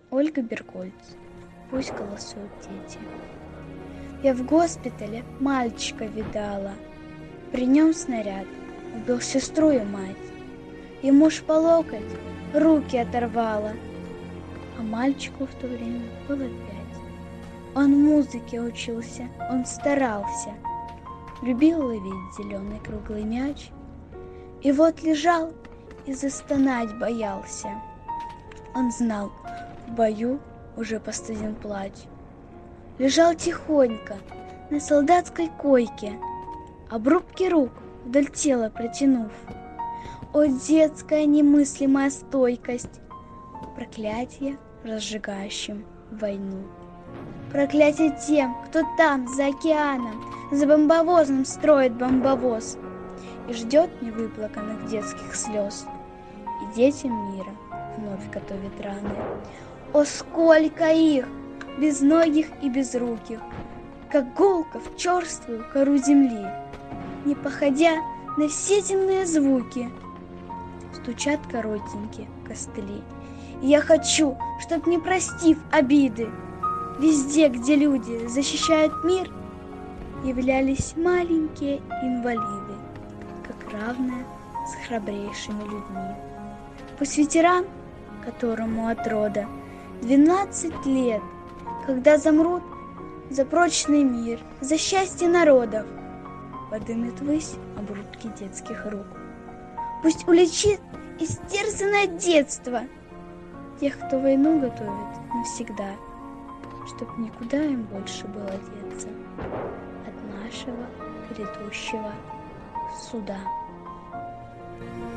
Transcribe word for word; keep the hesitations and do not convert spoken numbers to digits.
Ольга Беркольц. Пусть голосуют дети. Я в госпитале мальчика видала. При нем снаряд убил сестру и мать. Ему ж по локоть руки оторвало. А мальчику в то время было пять. Он музыке учился, он старался. Любил ловить зеленый круглый мяч. И вот лежал и застонать боялся. Он знал, в бою уже постыден плач. Лежал тихонько на солдатской койке, обрубки рук вдоль тела протянув. О, детская немыслимая стойкость! Проклятие, разжигающим войну. Проклятие тем, кто там, за океаном, за бомбовозом строит бомбовоз и ждет невыплаканных детских слез. И детям мира вновь готовит раны. О, сколько их, безногих и безруких, как гулко в черствую кору земли, не походя на все земные звуки, стучат коротенькие костыли. И я хочу, чтоб, не простив обиды, везде, где люди защищают мир, являлись маленькие инвалиды, как равные с храбрейшими людьми. Пусть ветеран, которому от рода двенадцать лет, когда замрут за прочный мир, за счастье народов, подымет ввысь обрубки детских рук. Пусть улечит истерзанное детство тех, кто войну готовит навсегда, чтоб никуда им больше было деться от нашего грядущего суда.